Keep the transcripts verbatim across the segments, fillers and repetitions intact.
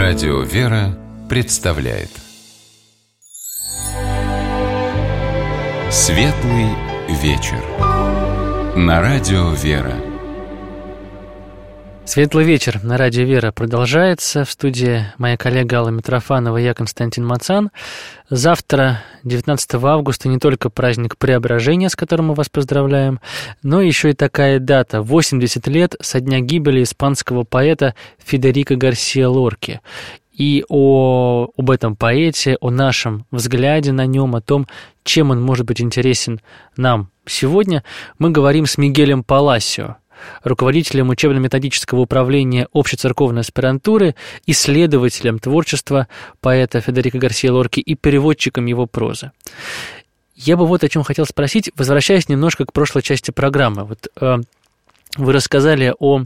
Радио «Вера» представляет Светлый вечер на Радио «Вера». Светлый вечер на Радио «Вера» продолжается. В студии моя коллега Алла Митрофанова, я Константин Мацан. Завтра, девятнадцатого августа, не только праздник Преображения, с которым мы вас поздравляем, но еще и такая дата – восемьдесят лет со дня гибели испанского поэта Федерико Гарсиа Лорки. И о, об этом поэте, о нашем взгляде на нем, о том, чем он может быть интересен нам сегодня, мы говорим с Мигелем Паласио, руководителем учебно-методического управления общецерковной аспирантуры, исследователем творчества поэта Федерико Гарсиа Лорки и переводчиком его прозы. Я бы вот о чем хотел спросить, возвращаясь немножко к прошлой части программы. Вот э, вы рассказали о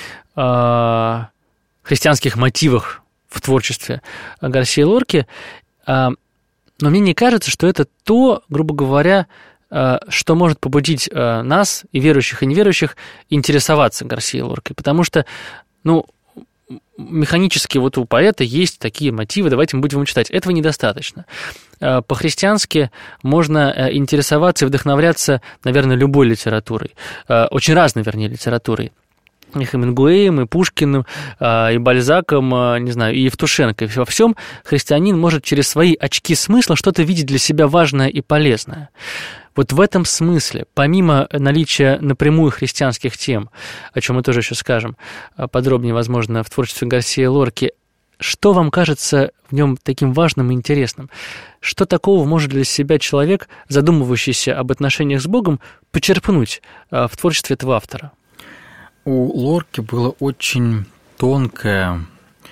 э, христианских мотивах в творчестве Гарсиа Лорки, э, но мне не кажется, что это то, грубо говоря, что может побудить нас, и верующих, и неверующих, интересоваться Гарсиа Лоркой. Потому что, ну, механически вот у поэта есть такие мотивы, давайте мы будем его читать. Этого недостаточно. По-христиански можно интересоваться и вдохновляться, наверное, любой литературой. Очень разной, вернее, литературой. И Хемингуэем, и Пушкиным, и Бальзаком, не знаю, и Евтушенко. И во всем христианин может через свои очки смысла что-то видеть для себя важное и полезное. Вот в этом смысле, помимо наличия напрямую христианских тем, о чем мы тоже еще скажем подробнее, возможно, в творчестве Гарсиа Лорки, что вам кажется в нем таким важным и интересным? Что такого может для себя человек, задумывающийся об отношениях с Богом, почерпнуть в творчестве этого автора? У Лорки было очень тонкое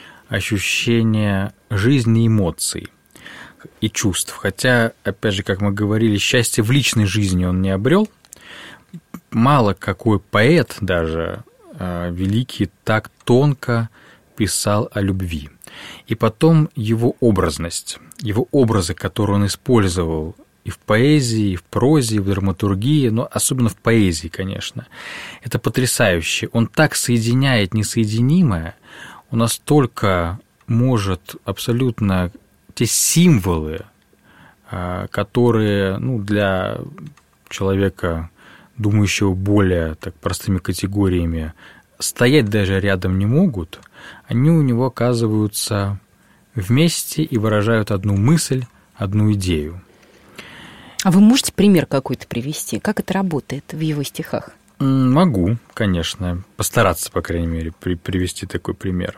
ощущение жизни, эмоций и чувств. Хотя, опять же, как мы говорили, счастье в личной жизни он не обрел. Мало какой поэт даже э, великий так тонко писал о любви. И потом его образность, его образы, которые он использовал и в поэзии, и в прозе, и в драматургии, но особенно в поэзии, конечно. Это потрясающе. Он так соединяет несоединимое, он настолько может абсолютно те символы, которые, ну, для человека, думающего более так простыми категориями, стоять даже рядом не могут, они у него оказываются вместе и выражают одну мысль, одну идею. А вы можете пример какой-то привести? Как это работает в его стихах? Могу, конечно. Постараться, по крайней мере, при- привести такой пример.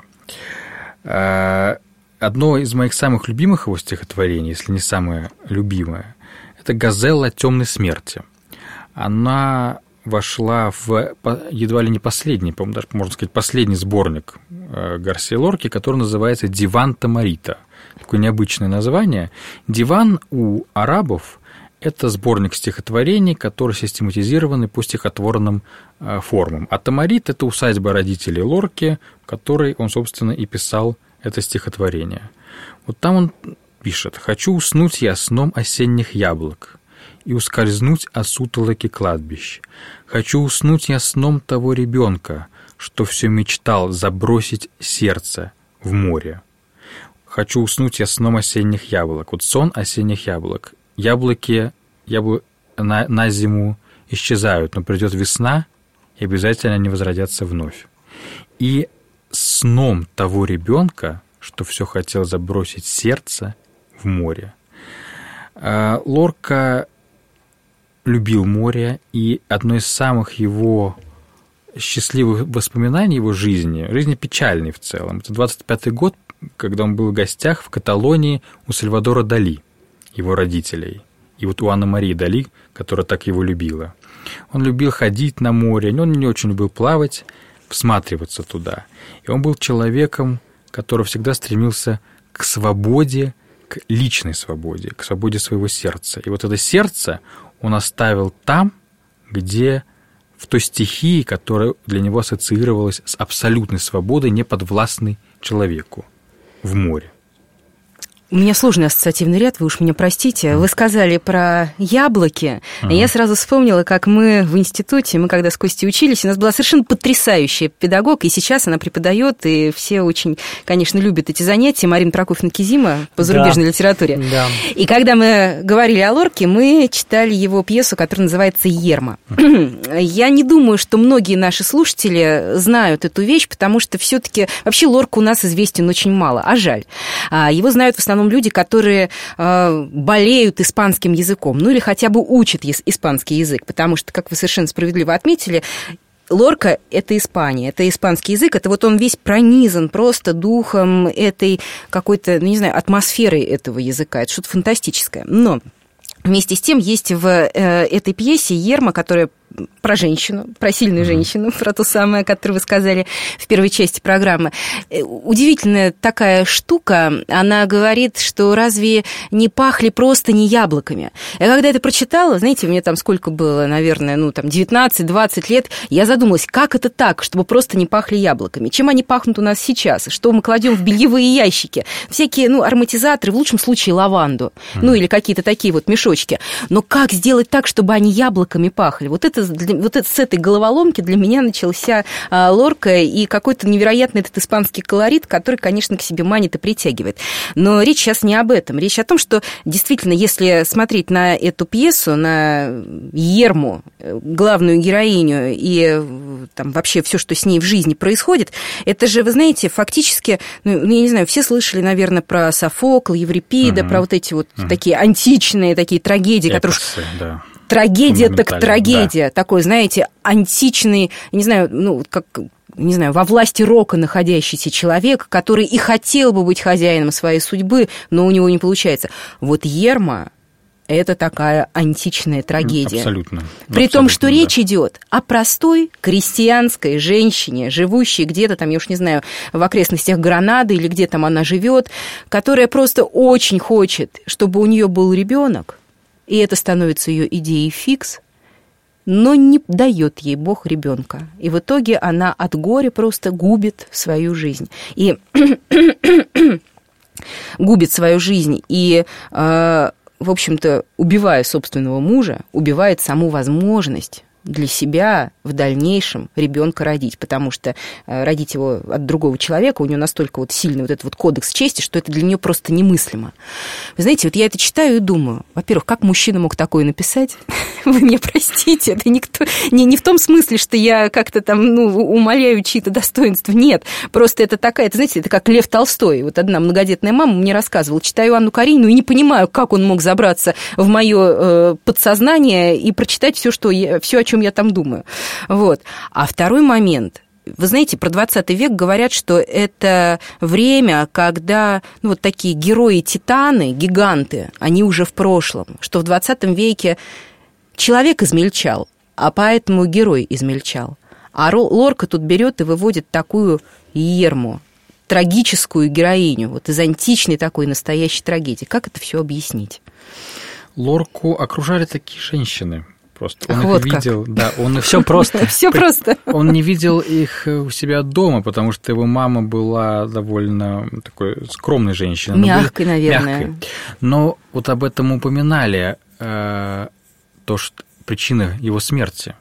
Одно из моих самых любимых его стихотворений, если не самое любимое, это «Газелла темной смерти». Она вошла в едва ли не последний, по-моему, даже, можно сказать, последний сборник Гарсиа Лорки, который называется «Диван Тамарита». Такое необычное название. Диван у арабов – это сборник стихотворений, которые систематизированы по стихотворным формам. А Тамарит – это усадьба родителей Лорки, в которой он, собственно, и писал это стихотворение. Вот там он пишет: «Хочу уснуть я сном осенних яблок и ускользнуть от сутолоки кладбищ. Хочу уснуть я сном того ребенка, что все мечтал забросить сердце в море. Хочу уснуть я сном осенних яблок». Вот сон осенних яблок. Яблоки ябло... на... на зиму исчезают, но придет весна, и обязательно они возродятся вновь. И сном того ребенка, что все хотел забросить сердце в море. Лорка любил море, и одно из самых его счастливых воспоминаний его жизни, жизни печальной в целом, это двадцать пятый год, когда он был в гостях в Каталонии у Сальвадора Дали, его родителей, и вот у Анны Марии Дали, которая так его любила. Он любил ходить на море, он не очень любил плавать, всматриваться туда. И он был человеком, который всегда стремился к свободе, к личной свободе, к свободе своего сердца. И вот это сердце он оставил там, где в той стихии, которая для него ассоциировалась с абсолютной свободой, неподвластной человеку, в море. У меня сложный ассоциативный ряд, вы уж меня простите. Вы сказали про яблоки. Uh-huh. Я сразу вспомнила, как мы в институте, мы когда с Костей учились, у нас была совершенно потрясающая педагог, и сейчас она преподает, и все очень, конечно, любят эти занятия. Марина Прокофьевна-Кизима по зарубежной да. литературе. Да. И когда мы говорили о Лорке, мы читали его пьесу, которая называется «Ерма». Uh-huh. Я не думаю, что многие наши слушатели знают эту вещь, потому что все-таки вообще Лорка у нас известен очень мало, а жаль. Его знают в основном люди, которые э, болеют испанским языком, ну или хотя бы учат испанский язык, потому что, как вы совершенно справедливо отметили, Лорка – это Испания, это испанский язык, это вот он весь пронизан просто духом этой какой-то, ну не знаю, атмосферой этого языка, это что-то фантастическое. Но вместе с тем есть в э, этой пьесе «Ерма», которая про женщину, про сильную женщину, про ту самую, которую вы сказали в первой части программы. Удивительная такая штука, она говорит, что разве не пахли просто не яблоками? Я когда это прочитала, знаете, мне там сколько было, наверное, ну там девятнадцать-двадцать лет, я задумалась, как это так, чтобы просто не пахли яблоками? Чем они пахнут у нас сейчас? Что мы кладем в бельевые ящики? Всякие, ну, ароматизаторы, в лучшем случае лаванду, mm. ну, или какие-то такие вот мешочки. Но как сделать так, чтобы они яблоками пахли? Вот это вот это, с этой головоломки для меня начался а, Лорка и какой-то невероятный этот испанский колорит, который, конечно, к себе манит и притягивает. Но речь сейчас не об этом. Речь о том, что действительно, если смотреть на эту пьесу, на Ерму, главную героиню, и там вообще все, что с ней в жизни происходит, это же, вы знаете, фактически, ну, я не знаю, все слышали, наверное, про Софокла, Еврипида, угу. про вот эти вот угу. такие античные такие трагедии, Эпосы, которые... Да. Трагедия так трагедия, да. такой, знаете, античный, не знаю, ну, как, не знаю, во власти рока находящийся человек, который и хотел бы быть хозяином своей судьбы, но у него не получается. Вот Ерма – это такая античная трагедия. Абсолютно. При Абсолютно, том, что да. речь идет о простой крестьянской женщине, живущей где-то там, я уж не знаю, в окрестностях Гранады или где там она живет, которая просто очень хочет, чтобы у нее был ребенок. И это становится ее идеей фикс, но не дает ей Бог ребенка. И в итоге она от горя просто губит свою жизнь. И губит свою жизнь. И, в общем-то, убивая собственного мужа, убивает саму возможность для себя в дальнейшем ребенка родить, потому что родить его от другого человека, у нее настолько вот сильный вот этот вот кодекс чести, что это для нее просто немыслимо. Вы знаете, вот я это читаю и думаю, во-первых, как мужчина мог такое написать? Вы мне простите, это никто, не, не в том смысле, что я как-то там, ну, умаляю чьи-то достоинства, нет, просто это такая, это, знаете, это как Лев Толстой, вот одна многодетная мама мне рассказывала, читаю Анну Каренину и не понимаю, как он мог забраться в мое э, подсознание и прочитать все, что я, все, о чем я там думаю. Вот. А второй момент. Вы знаете, про двадцатый век говорят, что это время, когда ну, вот такие герои-титаны, гиганты, они уже в прошлом, что в двадцатом веке человек измельчал, а поэтому герой измельчал. А Лорка тут берет и выводит такую Ерму, трагическую героиню, вот из античной такой настоящей трагедии. Как это все объяснить? Лорку окружали такие женщины. Просто он Ах, их вот видел, как. да, он их все просто. Все просто. Он не видел их у себя дома, потому что его мама была довольно такой скромной женщиной. Мягкой, наверное. Мягкой. Но вот об этом упоминали, э, то, что причина его смерти.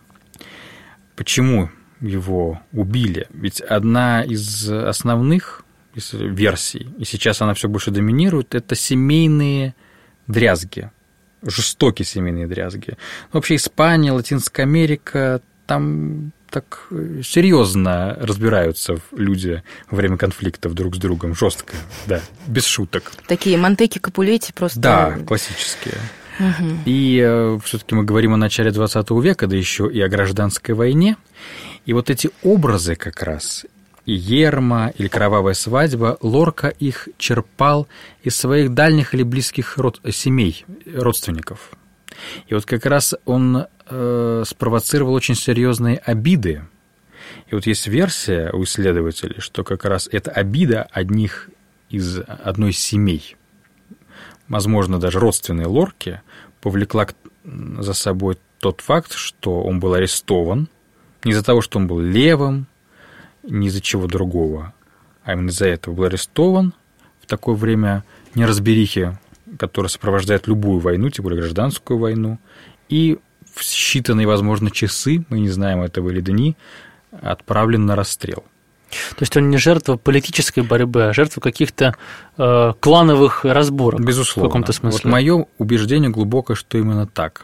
Почему его убили? Ведь одна из основных версий, и сейчас она все больше доминирует, это семейные дрязги. Жестокие семейные дрязги. Вообще Испания, Латинская Америка, там так серьезно разбираются люди во время конфликтов друг с другом, жестко, да, без шуток. Такие Монтеки, Капулетти просто... Да, классические. Угу. И э, все-таки мы говорим о начале двадцатого века, да еще и о гражданской войне. И вот эти образы как раз... И Ерма, или Кровавая свадьба, Лорка их черпал из своих дальних или близких род... семей, родственников. И вот как раз он э, спровоцировал очень серьезные обиды. И вот есть версия у исследователей, что как раз эта обида одних из одной из семей, возможно, даже родственной Лорки, повлекла за собой тот факт, что он был арестован не из-за того, что он был левым, не из-за чего другого, а именно из-за этого был арестован. В такое время неразберихи, которое сопровождает любую войну, тем более гражданскую войну, и в считанные, возможно, часы, мы не знаем этого или дни, отправлен на расстрел. То есть он не жертва политической борьбы, а жертва каких-то э, клановых разборок. Безусловно. В каком-то смысле. Вот мое убеждение глубокое, что именно так.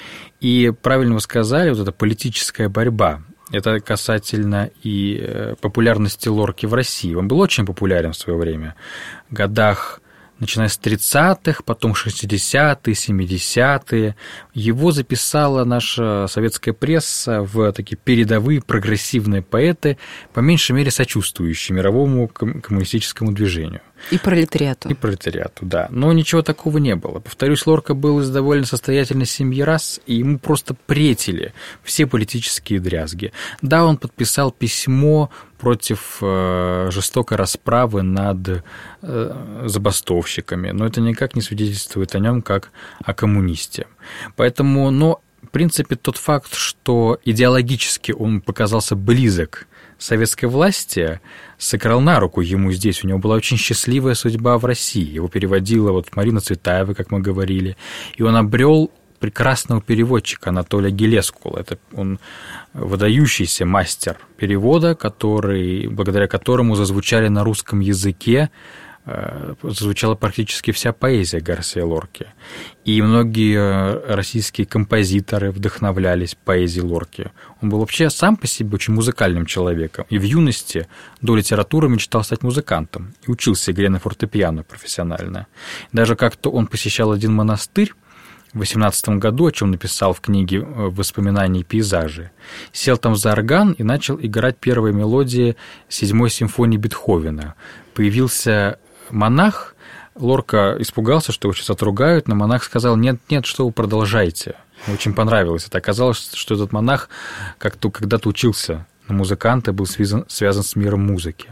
И правильно вы сказали, вот эта политическая борьба, это касательно и популярности Лорки в России. Он был очень популярен в свое время. В годах, начиная с тридцатых, потом шестидесятые, семидесятые. Его записала наша советская пресса в такие передовые прогрессивные поэты, по меньшей мере сочувствующие мировому коммунистическому движению. И пролетариату. И пролетариату, да. Но ничего такого не было. Повторюсь, Лорка был из довольно состоятельной семьи раз, и ему просто претили все политические дрязги. Да, он подписал письмо против э, жестокой расправы над э, забастовщиками, но это никак не свидетельствует о нем как о коммунисте. Поэтому, но, в принципе, тот факт, что идеологически он показался близок советской власти, сыграл на руку ему здесь. У него была очень счастливая судьба в России. Его переводила вот Марина Цветаева, как мы говорили, и он обрел прекрасного переводчика Анатолия Гелескула. Это он выдающийся мастер перевода, который, благодаря которому зазвучали на русском языке, зазвучала практически вся поэзия Гарсия Лорки. И многие российские композиторы вдохновлялись поэзией Лорки. Он был вообще сам по себе очень музыкальным человеком. И в юности до литературы мечтал стать музыкантом. И учился игре на фортепиано профессионально. Даже как-то он посещал один монастырь в восемнадцатом году, о чем написал в книге «Воспоминания и пейзажи». Сел там за орган и начал играть первые мелодии седьмой симфонии Бетховена. Появился монах, Лорка испугался, что его сейчас отругают, но монах сказал: нет, нет, что вы продолжайте. Мне очень понравилось. Это оказалось, что этот монах как-то когда-то учился на музыканта, был связан, связан с миром музыки.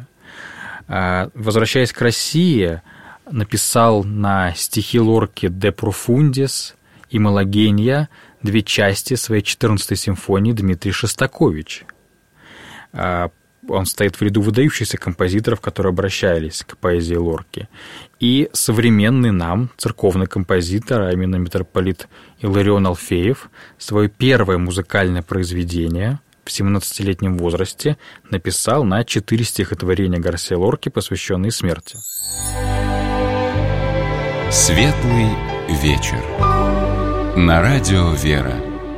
Возвращаясь к России, написал на стихи Лорки «De Profundis» и «Малогения» две части своей четырнадцатой симфонии Дмитрий Шостакович. Он стоит в ряду выдающихся композиторов, которые обращались к поэзии Лорки. И современный нам церковный композитор, а именно митрополит Иларион Алфеев, свое первое музыкальное произведение в семнадцатилетнем возрасте написал на четыре стихотворения Гарсия Лорки, посвященные смерти. Светлый вечер. На радио «Вера».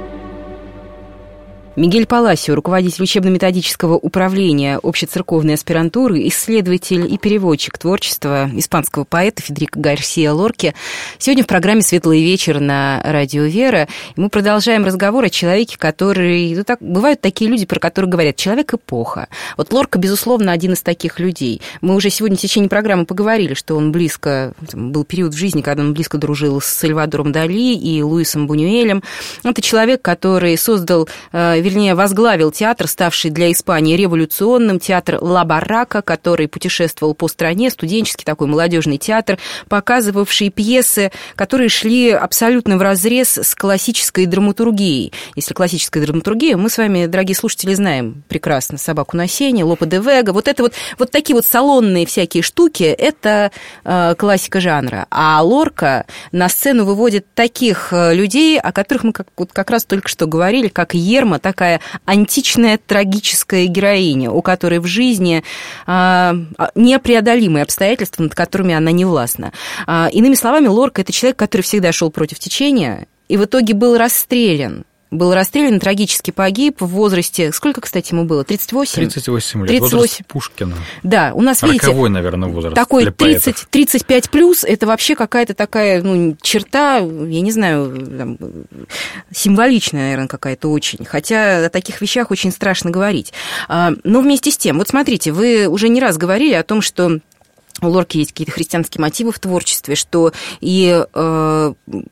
Мигель Паласио, руководитель учебно-методического управления общецерковной аспирантуры, исследователь и переводчик творчества испанского поэта Федерико Гарсия Лорки. Сегодня в программе «Светлый вечер» на радио «Вера». И мы продолжаем разговор о человеке, который... Ну, так, бывают такие люди, про которых говорят «человек-эпоха». Вот Лорка, безусловно, один из таких людей. Мы уже сегодня в течение программы поговорили, что он близко... Был период в жизни, когда он близко дружил с Сальвадором Дали и Луисом Бунюэлем. Это человек, который создал... вернее, возглавил театр, ставший для Испании революционным, театр Ла Барака, который путешествовал по стране, студенческий такой молодежный театр, показывавший пьесы, которые шли абсолютно вразрез с классической драматургией. Если классическая драматургия, мы с вами, дорогие слушатели, знаем прекрасно «Собаку на сене», «Лопе де Вега», вот это вот, вот такие вот салонные всякие штуки, это э, классика жанра. А Лорка на сцену выводит таких людей, о которых мы как, вот как раз только что говорили, как Ерма, так такая античная трагическая героиня, у которой в жизни а, непреодолимые обстоятельства, над которыми она не властна. А, иными словами, Лорка – это человек, который всегда шел против течения и в итоге был расстрелян. Был расстрелян, трагически погиб в возрасте... Сколько, кстати, ему было? тридцать восемь? тридцать восемь лет. тридцать восемь. Возраст Пушкина. Да, у нас, видите... Роковой, наверное, возраст такой для тридцать, поэтов. тридцать пять плюс, это вообще какая-то такая, ну, черта, я не знаю, там, символичная, наверное, какая-то очень. Хотя о таких вещах очень страшно говорить. Но вместе с тем, вот смотрите, вы уже не раз говорили о том, что у Лорки есть какие-то христианские мотивы в творчестве, что и э,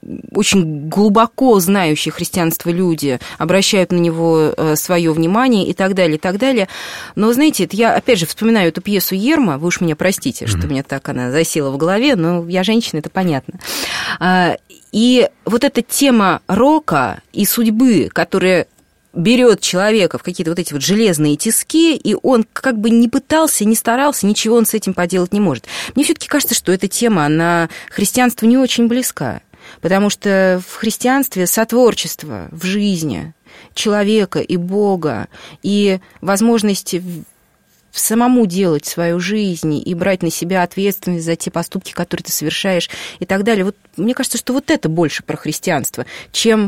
очень глубоко знающие христианство люди обращают на него э, свое внимание и так далее, и так далее. Но, знаете, это я, опять же, вспоминаю эту пьесу «Ерма», вы уж меня простите, что mm-hmm. мне так она засела в голове, но я женщина, это понятно. И вот эта тема рока и судьбы, которая берет человека в какие-то вот эти вот железные тиски, и он как бы не пытался, не старался, ничего он с этим поделать не может. Мне все-таки кажется, что эта тема, она христианству не очень близка, потому что в христианстве сотворчество в жизни человека и Бога, и возможность самому делать свою жизнь и брать на себя ответственность за те поступки, которые ты совершаешь и так далее. Вот мне кажется, что вот это больше про христианство, чем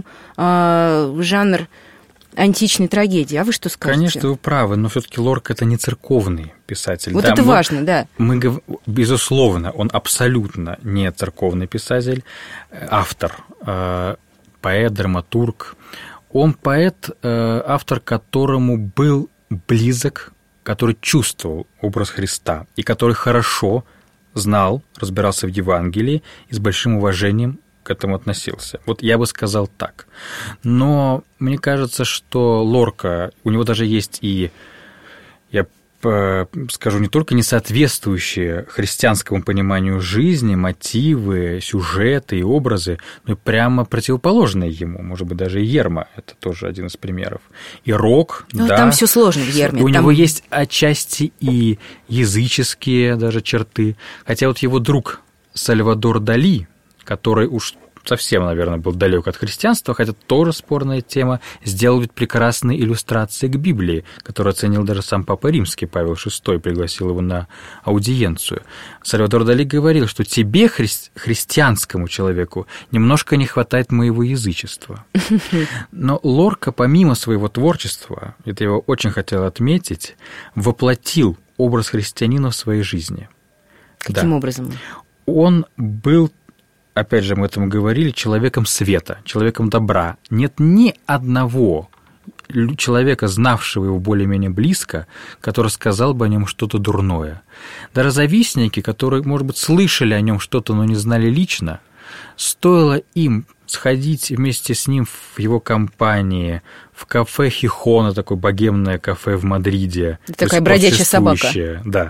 э, жанр античной трагедии. А вы что скажете? Конечно, вы правы, но все-таки Лорка — это не церковный писатель. Вот да, это мы, важно, да. Мы, безусловно, он абсолютно не церковный писатель, автор, э, поэт, драматург. Он поэт, э, автор, которому был близок, который чувствовал образ Христа и который хорошо знал, разбирался в Евангелии и с большим уважением к этому относился. Вот я бы сказал так. Но мне кажется, что Лорка, у него даже есть и, я скажу, не только несоответствующие христианскому пониманию жизни, мотивы, сюжеты и образы, но и прямо противоположные ему. Может быть, даже и Ерма – это тоже один из примеров. И Рок, ну, да. Там все сложно в Ерме. У там... него есть отчасти и языческие даже черты. Хотя вот его друг Сальвадор Дали, который уж совсем, наверное, был далек от христианства, хотя тоже спорная тема, сделал ведь прекрасные иллюстрации к Библии, которую оценил даже сам Папа Римский, Павел шестой, пригласил его на аудиенцию. Сальвадор Дали говорил, что тебе, хри... христианскому человеку, немножко не хватает моего язычества. Но Лорка, помимо своего творчества, это я его очень хотел отметить, воплотил образ христианина в своей жизни. Каким да. образом? Он был, опять же, мы этому говорили, человеком света, человеком добра. Нет ни одного человека, знавшего его более-менее близко, который сказал бы о нем что-то дурное. Даже завистники, которые, может быть, слышали о нем что-то, но не знали лично, стоило им сходить вместе с ним в его компании в кафе Хихона, такое богемное кафе в Мадриде. Такая бродячая собака. Да.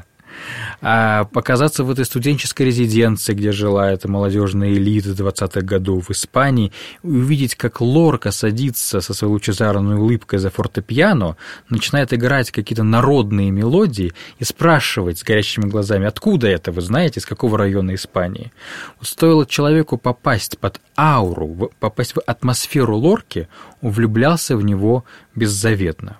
А показаться в этой студенческой резиденции, где жила эта молодежная элита двадцатых годов в Испании, и увидеть, как Лорка садится со своей лучезарной улыбкой за фортепиано, начинает играть какие-то народные мелодии и спрашивать с горящими глазами, откуда это, вы знаете, из какого района Испании. Вот стоило человеку попасть под ауру, попасть в атмосферу Лорки, он влюблялся в него беззаветно.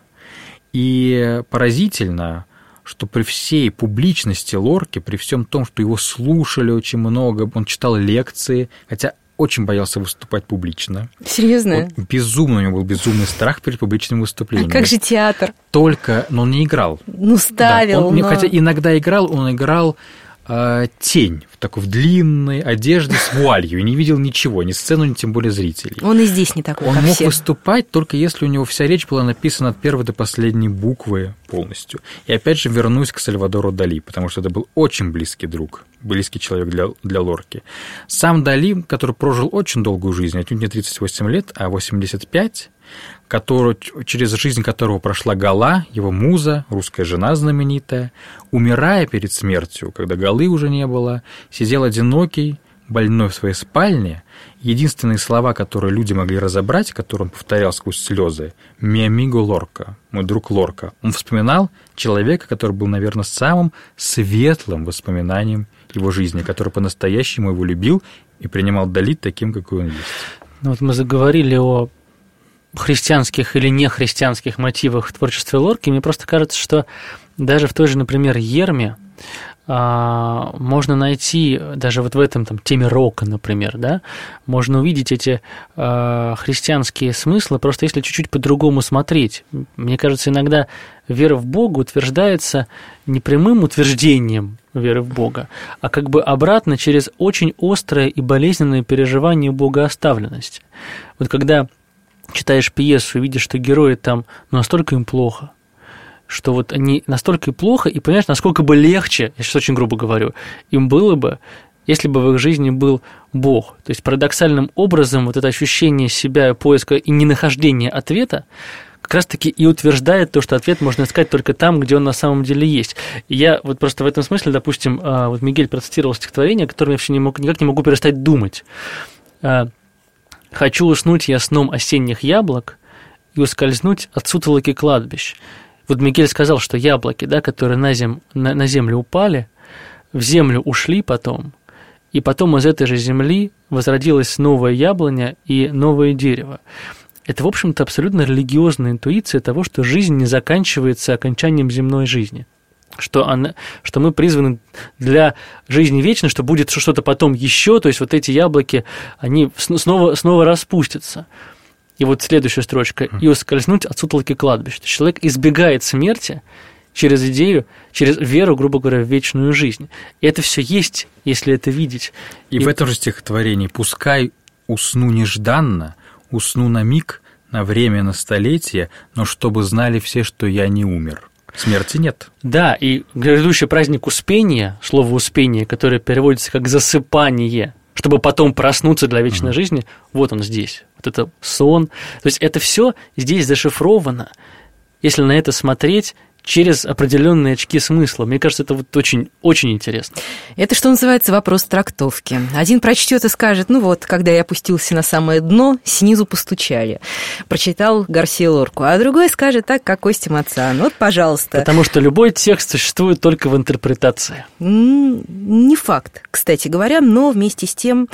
И поразительно, что при всей публичности Лорки, при всем том, что его слушали очень много, он читал лекции, хотя очень боялся выступать публично. Серьезно? Вот безумно, у него был безумный страх перед публичным выступлением. А как же театр? Только, но он не играл. Ну, ставил, да, он, но... Хотя иногда играл, он играл э, тень в такой в длинной одежде с вуалью, и не видел ничего, ни сцену, ни тем более зрителей. Он и здесь не такой, Он как мог все. выступать только если у него вся речь была написана от первой до последней буквы полностью. И опять же вернусь к Сальвадору Дали, потому что это был очень близкий друг, близкий человек для, для Лорки. Сам Дали, который прожил очень долгую жизнь, отнюдь не тридцать восемь лет, а восемьдесят пять, который, через жизнь которого прошла Гала, его муза, русская жена знаменитая, умирая перед смертью, когда Галы уже не было, сидел одинокий, больной в своей спальне. Единственные слова, которые люди могли разобрать, которые он повторял сквозь слезы, «Mi amigo Лорка», «мой друг Лорка». Он вспоминал человека, который был, наверное, самым светлым воспоминанием его жизни, который по-настоящему его любил и принимал Дали таким, какой он есть. Ну, вот мы заговорили о христианских или нехристианских мотивах в творчестве Лорки. Мне просто кажется, что даже в той же, например, Ерме а, можно найти, даже вот в этом там, теме рока, например, да, можно увидеть эти а, христианские смыслы, просто если чуть-чуть по-другому смотреть. Мне кажется, иногда вера в Бога утверждается не прямым утверждением веры в Бога, а как бы обратно через очень острое и болезненное переживание богооставленности. Вот когда читаешь пьесу и видишь, что герои там ну, настолько им плохо, что вот они настолько и плохо, и понимаешь, насколько бы легче, я сейчас очень грубо говорю, им было бы, если бы в их жизни был Бог. То есть парадоксальным образом вот это ощущение себя, поиска и ненахождения ответа как раз-таки и утверждает то, что ответ можно искать только там, где он на самом деле есть. И я вот просто в этом смысле, допустим, вот Мигель процитировал стихотворение, которое я вообще не мог, никак не могу перестать думать. «Хочу уснуть я сном осенних яблок, и ускользнуть от сутолоки кладбищ. Вот Мигель сказал, что яблоки, да, которые на, зем, на, на землю упали, в землю ушли потом, и потом из этой же земли возродилась новая яблоня и новое дерево. Это, в общем-то, абсолютно религиозная интуиция того, что жизнь не заканчивается окончанием земной жизни, что, она, что мы призваны для жизни вечной, что будет что-то потом еще, то есть вот эти яблоки, они снова, снова распустятся. И вот следующая строчка. «И ускользнуть от сутолоки кладбища». Человек избегает смерти через идею, через веру, грубо говоря, в вечную жизнь. И это все есть, если это видеть. И, и в этом же стихотворении «Пускай усну нежданно, усну на миг, на время, на столетие, но чтобы знали все, что я не умер». Смерти нет. Да, и грядущий праздник Успения, слово «успение», которое переводится как «засыпание», чтобы потом проснуться для вечной mm-hmm. жизни, вот он здесь. Вот это сон. То есть это все здесь зашифровано, если на это смотреть через определенные очки смысла. Мне кажется, это вот очень, очень интересно. Это, что называется, вопрос трактовки. Один прочтет и скажет: ну вот, когда я опустился на самое дно, снизу постучали. Прочитал Гарсия Лорку. А другой скажет так, как Костя Мацан. Вот, пожалуйста. Потому что любой текст существует только в интерпретации. Не факт, кстати говоря, но вместе с тем...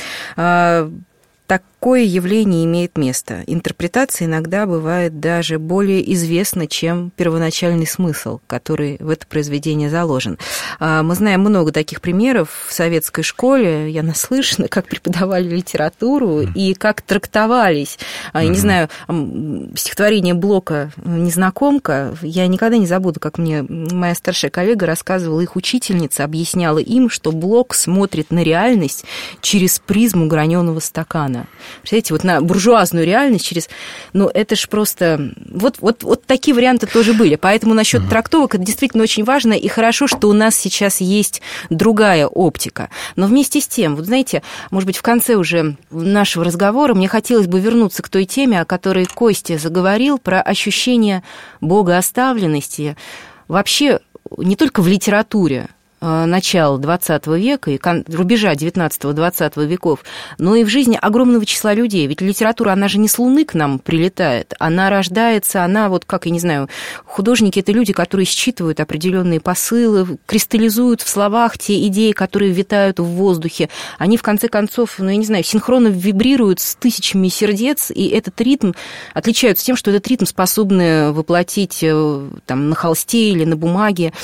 Такое явление имеет место. Интерпретация иногда бывает даже более известна, чем первоначальный смысл, который в это произведение заложен. Мы знаем много таких примеров в советской школе. Я наслышана, как преподавали литературу и как трактовались. Я не знаю, стихотворение Блока «Незнакомка». Я никогда не забуду, как мне моя старшая коллега рассказывала, их учительница объясняла им, что Блок смотрит на реальность через призму граненого стакана. Представляете, вот на буржуазную реальность через... Ну, это ж просто... Вот, вот, вот такие варианты тоже были. Поэтому насчет uh-huh. трактовок это действительно очень важно, и хорошо, что у нас сейчас есть другая оптика. Но вместе с тем, вот знаете, может быть, в конце уже нашего разговора мне хотелось бы вернуться к той теме, о которой Костя заговорил, про ощущение богооставленности. Вообще, не только в литературе начала двадцатого века и рубежа девятнадцатого-двадцатого веков, но и в жизни огромного числа людей. Ведь литература, она же не с Луны к нам прилетает, она рождается, она вот, как, я не знаю, художники – это люди, которые считывают определенные посылы, кристаллизуют в словах те идеи, которые витают в воздухе. Они, в конце концов, ну, я не знаю, синхронно вибрируют с тысячами сердец, и этот ритм отличаются тем, что этот ритм способны воплотить там, на холсте или на бумаге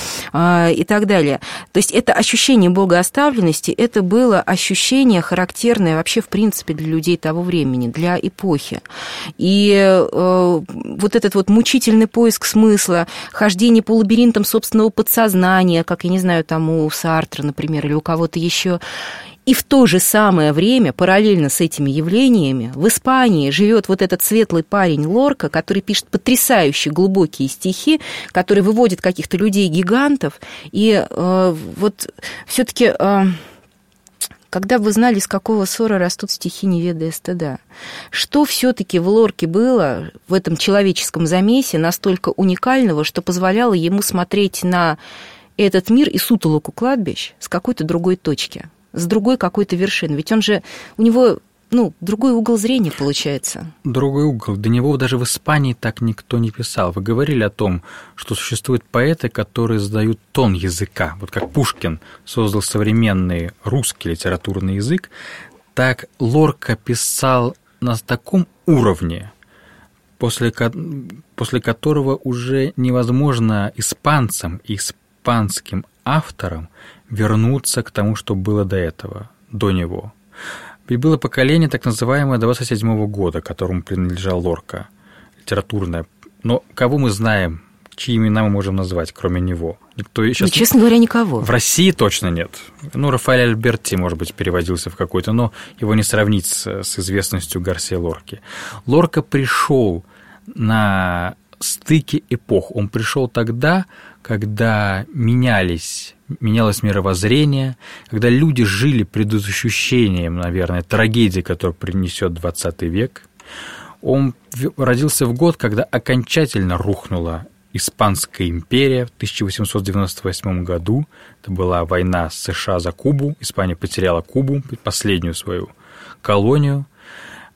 и так далее. То есть это ощущение богооставленности, это было ощущение характерное вообще, в принципе, для людей того времени, для эпохи. И э, вот этот вот мучительный поиск смысла, хождение по лабиринтам собственного подсознания, как, я не знаю, там у Сартра, например, или у кого-то еще. И в то же самое время, параллельно с этими явлениями, в Испании живет вот этот светлый парень Лорка, который пишет потрясающие глубокие стихи, который выводит каких-то людей-гигантов. И э, вот все-таки, э, когда бы вы знали, из какого ссора растут стихи, не ведая стыда, что все-таки в Лорке было в этом человеческом замесе настолько уникального, что позволяло ему смотреть на этот мир и сутолоку кладбищ с какой-то другой точки, с другой какой-то вершины. Ведь он же, у него, ну, другой угол зрения получается. Другой угол. До него даже в Испании так никто не писал. Вы говорили о том, что существуют поэты, которые задают тон языка. Вот как Пушкин создал современный русский литературный язык, так Лорка писал на таком уровне, после, после которого уже невозможно испанцам и испанским авторам вернуться к тому, что было до этого, до него. Ведь было поколение, так называемое, двадцать седьмого года, которому принадлежал Лорка, литературное. Но кого мы знаем, чьи имена мы можем назвать, кроме него? Никто сейчас... Ну, честно говоря, никого. В России точно нет. Ну, Рафаэль Альберти, может быть, переводился в какой-то, но его не сравнить с, с известностью Гарсия Лорки. Лорка пришел на стыке эпох. Он пришел тогда, когда менялись, менялось мировоззрение, когда люди жили предощущением, наверное, трагедии, которую принесет двадцатый век. Он родился в год, когда окончательно рухнула Испанская империя в тысяча восемьсот девяносто восьмом году. Это была война США за Кубу. Испания потеряла Кубу, последнюю свою колонию.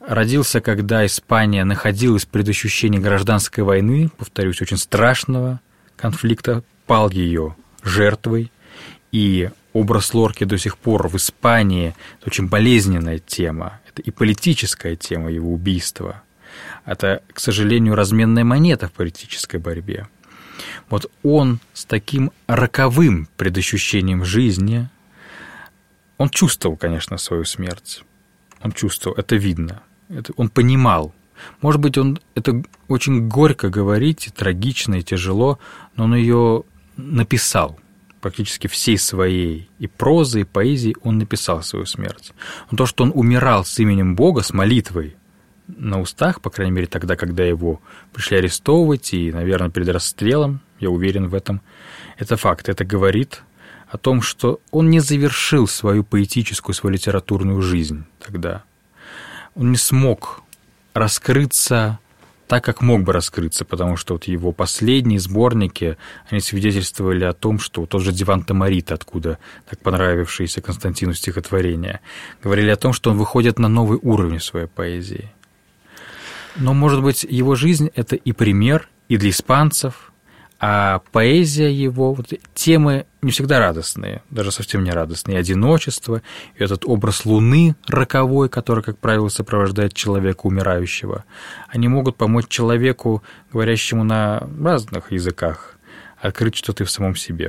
Родился, когда Испания находилась в предощущении гражданской войны, повторюсь, очень страшного конфликта, пал ее жертвой, и образ Лорки до сих пор в Испании – это очень болезненная тема, это и политическая тема его убийства. Это, к сожалению, разменная монета в политической борьбе. Вот он с таким роковым предощущением жизни, он чувствовал, конечно, свою смерть. Он чувствовал, это видно. Это, он понимал. Может быть, он, это очень горько говорить, и трагично, и тяжело, но он ее написал. Практически всей своей и прозой, и поэзией он написал свою смерть. Но то, что он умирал с именем Бога, с молитвой на устах, по крайней мере, тогда, когда его пришли арестовывать, и, наверное, перед расстрелом, я уверен в этом, это факт. Это говорит о том, что он не завершил свою поэтическую, свою литературную жизнь тогда. Он не смог раскрыться так, как мог бы раскрыться, потому что вот его последние сборники, они свидетельствовали о том, что тот же «Диван Тамарита», откуда так понравившееся Константину стихотворение, говорили о том, что он выходит на новый уровень своей поэзии. Но, может быть, его жизнь – это и пример, и для испанцев, а поэзия его, вот, темы не всегда радостные, даже совсем не радостные, и одиночество, и этот образ луны роковой, который, как правило, сопровождает человека умирающего, они могут помочь человеку, говорящему на разных языках, открыть что-то в самом себе.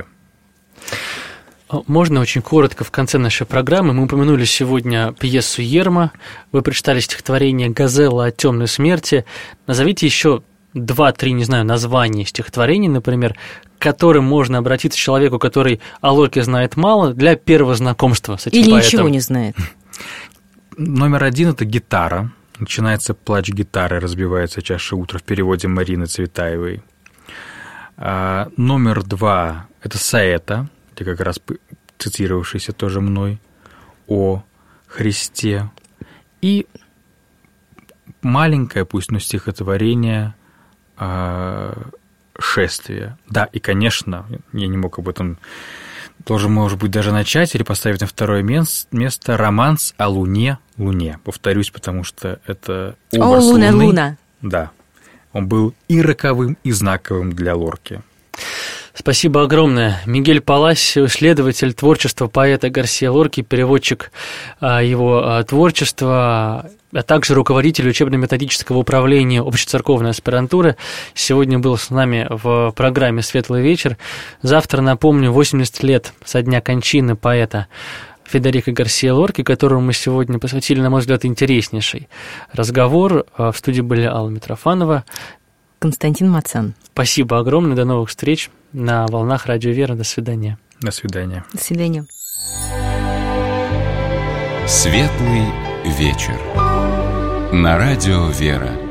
Можно очень коротко в конце нашей программы? Мы упомянули сегодня пьесу Ерма, вы прочитали стихотворение «Газелла о темной смерти». Назовите еще два-три, не знаю, названия стихотворений, например, к которым можно обратиться человеку, который о Лорке знает мало, для первого знакомства с этим Или поэтом. ничего не знает. Номер один – это гитара. Начинается плач гитары, разбивается чаша утра в переводе Марины Цветаевой. А, номер два – это саэта, где как раз цитировавшийся тоже мной, о Христе. И маленькое, пусть, но стихотворение «Шествие». Да, и, конечно, я не мог об этом, должен, может быть, даже начать или поставить на второе место романс о Луне, Луне. Повторюсь, потому что это образ О, Луна, Луны. Луна. Да, он был и роковым, и знаковым для Лорки. Спасибо огромное. Мигель Паласио, исследователь творчества поэта Гарсия Лорки, переводчик его творчества, а также руководитель учебно-методического управления общецерковной аспирантуры. Сегодня был с нами в программе «Светлый вечер». Завтра, напомню, восемьдесят лет со дня кончины поэта Федерико Гарсия Лорки, которому мы сегодня посвятили, на мой взгляд, интереснейший разговор. В студии были Алла Митрофанова, Константин Мацан. Спасибо огромное. До новых встреч на волнах Радио Вера. До свидания. До свидания. До свидания. Светлый вечер. На Радио Вера.